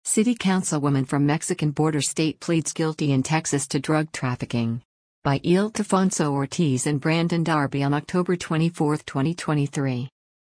City Councilwoman from Mexican border state pleads guilty in Texas to drug trafficking. By Ildefonso Ortiz and Brandon Darby on October 24, 2023.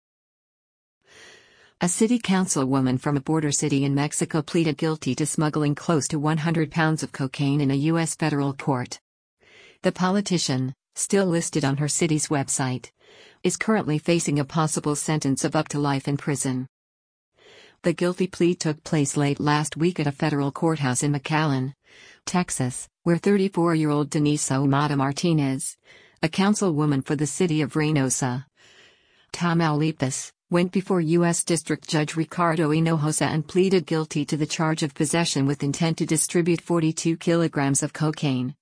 A city councilwoman from a border city in Mexico pleaded guilty to smuggling close to 100 pounds of cocaine in a U.S. federal court. The politician, still listed on her city's website, is currently facing a possible sentence of up to life in prison. The guilty plea took place late last week at a federal courthouse in McAllen, Texas, where 34-year-old Denise Ahumada Martinez, a councilwoman for the city of Reynosa, Tamaulipas, went before U.S. District Judge Ricardo Hinojosa and pleaded guilty to the charge of possession with intent to distribute 42 kilograms of cocaine,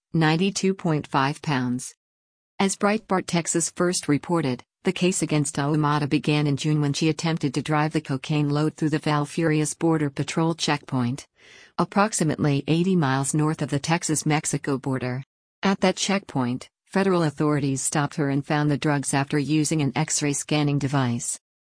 92.5 pounds. As Breitbart Texas first reported, the case against Ahumada began in June when she attempted to drive the cocaine load through the Valfurias Border Patrol checkpoint, approximately 80 miles north of the Texas-Mexico border. At that checkpoint, federal authorities stopped her and found the drugs after using an X-ray scanning device.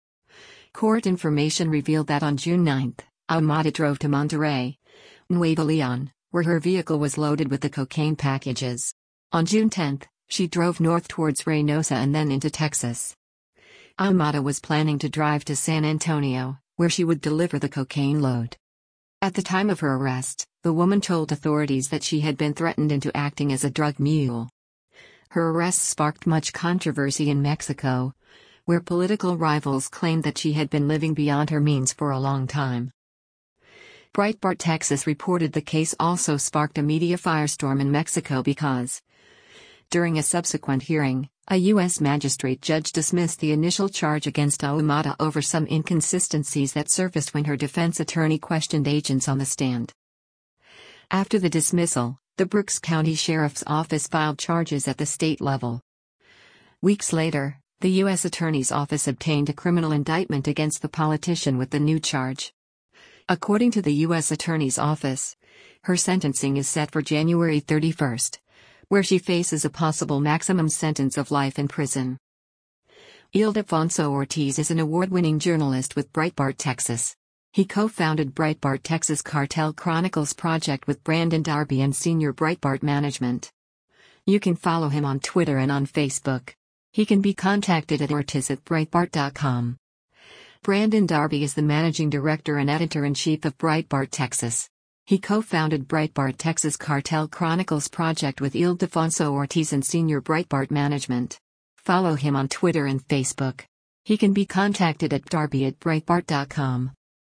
Court information revealed that on June 9, Ahumada drove to Monterrey, Nuevo Leon, where her vehicle was loaded with the cocaine packages. On June 10, she drove north towards Reynosa and then into Texas. Ahumada was planning to drive to San Antonio, where she would deliver the cocaine load. At the time of her arrest, the woman told authorities that she had been threatened into acting as a drug mule. Her arrest sparked much controversy in Mexico, where political rivals claimed that she had been living beyond her means for a long time. Breitbart Texas reported the case also sparked a media firestorm in Mexico because, during a subsequent hearing, a U.S. magistrate judge dismissed the initial charge against Ahumada over some inconsistencies that surfaced when her defense attorney questioned agents on the stand. After the dismissal, the Brooks County Sheriff's Office filed charges at the state level. Weeks later, the U.S. Attorney's Office obtained a criminal indictment against the politician with the new charge. According to the U.S. Attorney's Office, her sentencing is set for January 31, where she faces a possible maximum sentence of life in prison. Ildefonso Ortiz is an award-winning journalist with Breitbart Texas. He co-founded Breitbart Texas Cartel Chronicles project with Brandon Darby and senior Breitbart management. You can follow him on Twitter and on Facebook. He can be contacted at ortiz@breitbart.com. Brandon Darby is the managing director and editor-in-chief of Breitbart Texas. He co-founded Breitbart Texas Cartel Chronicles project with Ildefonso Ortiz and senior Breitbart management. Follow him on Twitter and Facebook. He can be contacted at darby@breitbart.com.